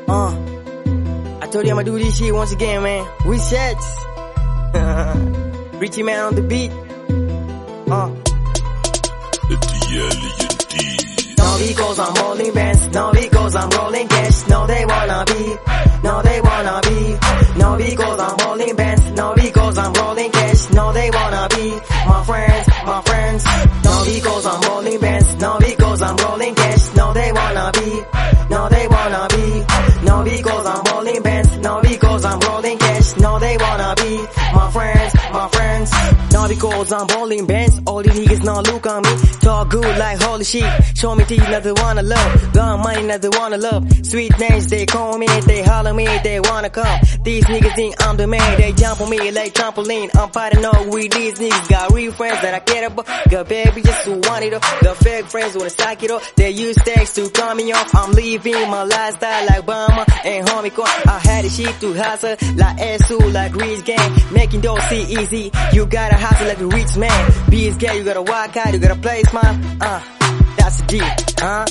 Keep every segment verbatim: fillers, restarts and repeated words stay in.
Uh, I told you I'ma do this shit once again, man. We sets. Richie man on the beat. Uh. No because I'm rolling bands, no because I'm rolling cash, no they wanna be, no they wanna be, no because I'm rolling bands, no because I'm rolling cash, no they wanna be, my friends, my friends, no because I'm rolling bands, no because I'm rolling cash, no they wanna be, no they wanna be, no because I'm rolling bands, no because I'm rolling cash, no they wanna be, my friends, my friends, no because I'm rolling bands, all the niggas now look on me, talk good like holy shit, show me teeth, nothing wanna love, got money, nothing wanna love, sweet names, they call me, they holler me, they wanna come, these niggas think I'm the man, they jump on me like trampoline, I'm fighting up with these niggas, got real friends that I care about, got bad bitches who want it up, got fake friends who wanna suck it up, they use text to call me off, I'm living my lifestyle like Obama and homie core, I had a shit to hustle, like S U, like Rich Gang, making those see easy, you gotta hustle like a rich man, be his guy, you gotta walk out, you gotta play smart, uh, that's the deal, huh?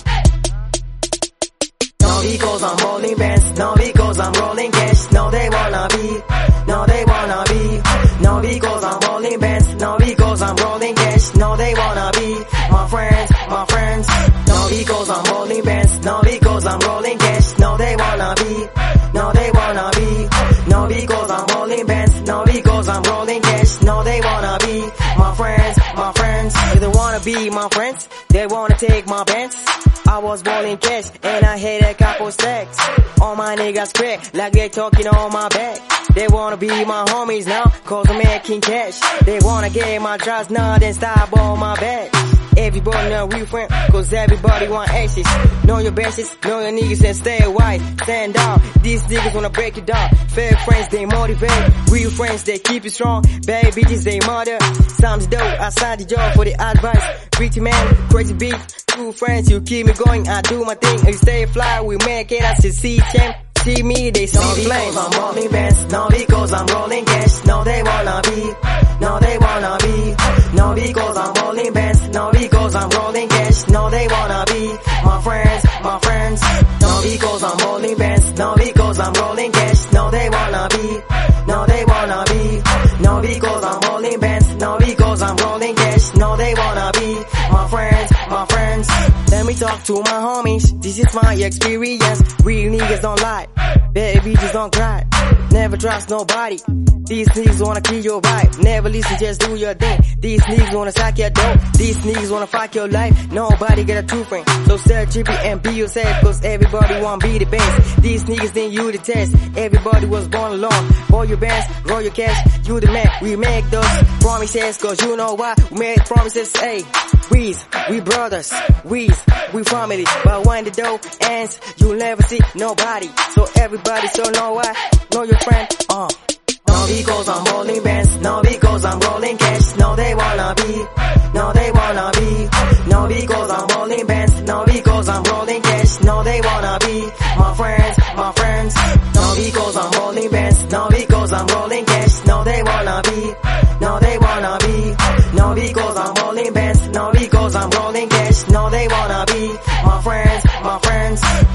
No because I'm rolling bands, no because I'm rolling cash, no they wanna be, no they wanna be, no because I'm rolling bands, no because I'm rolling cash, no they wanna be, my friends, my friends, no because I'm rolling bands, no because I'm rolling cash, no they wanna be, no they wanna be, no because I'm rolling bands, no because I'm rolling cash, no they wanna be, my friends, my friends, they don't wanna be my friends, they wanna take my bands, I was rolling cash and I had a couple stacks, all my niggas crack like they talking on my back, they wanna be my homies now cause I'm making cash, they wanna get my drugs now then stop on my back, everybody know we friend cause everybody want aces, know your bases, know your niggas and stay white, stand out, these niggas wanna break it down, fake friends they motivate, real friends they keep it strong, bad bitches they murder, sounds dope, I signed the job for the advice, pretty man, crazy beat, two friends you keep me going, I do my thing, and stay fly, we make it, I see see champ, see me, they see me flames. No because I'm rolling bands, no because I'm rolling cash, no they wanna be, no they wanna be, no because I'm rolling bands, no because I'm rolling cash, no they wanna be, my friends, my friends, no because I'm rolling bands, no because I'm rolling cash, no they wanna be, no they wanna be, no because I'm rolling bands, no because I'm rolling cash, no they wanna be, my friends, my friends. Let me talk to my homies, this is my experience, real niggas don't lie, bad bitches don't cry, never trust nobody, these niggas wanna kill your vibe, never listen, just do your thing, these niggas wanna suck your dope, these niggas wanna fuck your life, nobody got a true friend, so stay trippy and be yourself, cause everybody wanna be the best, these niggas think you the test, everybody was born alone, roll your bands, roll your cash, you the man, we make those promises, cause you know why, we made promises, hey, we's, we brothers, we's, we family, but when the dough ends, you'll never see nobody, so everybody so know why, know your friend, uh. No because I'm rolling bands, no because I'm rolling cash, no they wanna be, no they wanna be, no because I'm rolling bands, no because I'm rolling cash, no they wanna be, my friends, my friends, no because I'm rolling bands, no because I'm rolling cash, no they wanna be, no they wanna be, no because I'm rolling bands, no because I'm rolling cash, no they wanna be, my friends, my friends.